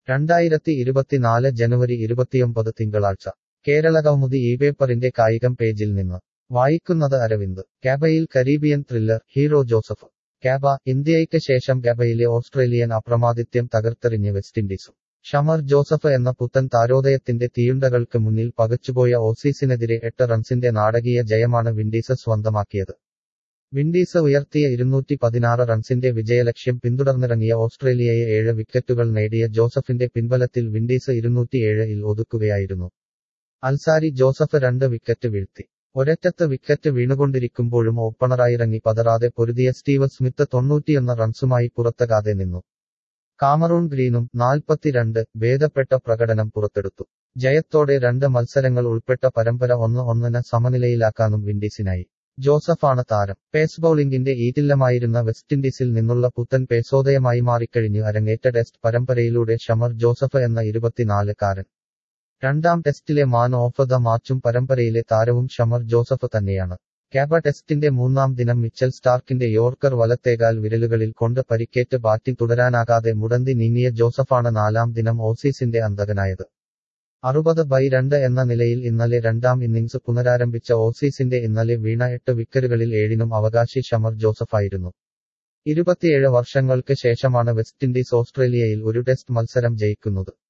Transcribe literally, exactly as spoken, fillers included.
രണ്ടായിരത്തി ഇരുപത്തിനാല് ജനുവരി ഇരുപത്തിയൊമ്പത് തിങ്കളാഴ്ച കേരളകൗമുദി ഈ പേപ്പറിന്റെ കായികം പേജിൽ നിന്ന് വായിക്കുന്നത് അരവിന്ദ്. ക്യാബയിൽ Caribbean thriller, hero Joseph. Gabba, ഇന്ത്യയ്ക്ക് ശേഷം ക്യാബയിലെ ഓസ്ട്രേലിയൻ അപ്രമാദിത്യം തകർത്തെറിഞ്ഞ് വെസ്റ്റിൻഡീസും. ഷമർ ജോസഫ് എന്ന പുത്തൻ താരോദയത്തിന്റെ തീയുണ്ടകൾക്ക് മുന്നിൽ പകച്ചുപോയ ഓസീസിനെതിരെ എട്ട് റൺസിന്റെ നാടകീയ ജയമാണ് വിൻഡീസ് സ്വന്തമാക്കിയത്. വിൻഡീസ് ഉയർത്തിയ ഇരുന്നൂറ്റി പതിനാറ് റൺസിന്റെ വിജയലക്ഷ്യം പിന്തുടർന്നിറങ്ങിയ ഓസ്ട്രേലിയയെ ഏഴ് വിക്കറ്റുകൾ നേടിയ ജോസഫിന്റെ പിൻബലത്തിൽ വിൻഡീസ് ഇരുന്നൂറ്റിയേഴ് ഇൽ ഒതുക്കുകയായിരുന്നു. അൽസാരി ജോസഫ് രണ്ട് വിക്കറ്റ് വീഴ്ത്തി. ഒരറ്റത്ത് വിക്കറ്റ് വീണുകൊണ്ടിരിക്കുമ്പോഴും ഓപ്പണറായിറങ്ങി പതറാതെ പൊരുതിയ സ്റ്റീവ് സ്മിത്ത് തൊണ്ണൂറ്റിയൊന്ന് റൺസുമായി പുറത്താകാതെ നിന്നു. കാമറൂൺ ഗ്രീനും നാൽപ്പത്തിരണ്ട് ഭേദപ്പെട്ട പ്രകടനം പുറത്തെടുത്തു. ജയത്തോടെ രണ്ട് മത്സരങ്ങൾ ഉൾപ്പെട്ട പരമ്പര ഒന്ന് ഒന്നിന് സമനിലയിലാക്കാനും വിൻഡീസിനായി. ജോസഫാണ് താരം. പേസ് ബൌളിംഗിന്റെ ഈറ്റില്ലമായിരുന്ന വെസ്റ്റിൻഡീസിൽ നിന്നുള്ള പുത്തൻ പേസോദയമായി മാറിക്കഴിഞ്ഞു അരങ്ങേറ്റ ടെസ്റ്റ് പരമ്പരയിലൂടെ ഷമർ ജോസഫ് എന്ന ഇരുപത്തിനാല് കാരൻ. രണ്ടാം ടെസ്റ്റിലെ മാൻ ഓഫ് ദ മാച്ചും പരമ്പരയിലെ താരവും ഷമർ ജോസഫ് തന്നെയാണ്. ക്യാബ ടെസ്റ്റിന്റെ മൂന്നാം ദിനം മിച്ചൽ സ്റ്റാർക്കിന്റെ യോർക്കർ വലത്തേകാൽ വിരലുകളിൽ കൊണ്ട് പരിക്കേറ്റ് ബാറ്റിംഗ് തുടരാനാകാതെ മുടന്തി നീങ്ങിയ ജോസഫാണ് നാലാം ദിനം ഓസീസിന്റെ അന്തകനായത്. അറുപത് ബൈ രണ്ട് എന്ന നിലയിൽ ഇന്നലെ രണ്ടാം ഇന്നിംഗ്സ് പുനരാരംഭിച്ച ഓസീസിന്റെ ഇന്നലെ വീണ എട്ട് വിക്കറ്റുകളിൽ ഏഴിനും അവകാശി ഷമർ ജോസഫായിരുന്നു. ഇരുപത്തിയേഴ് വർഷങ്ങൾക്ക് ശേഷമാണ് വെസ്റ്റിൻഡീസ് ഓസ്ട്രേലിയയിൽ ഒരു ടെസ്റ്റ് മത്സരം ജയിക്കുന്നത്.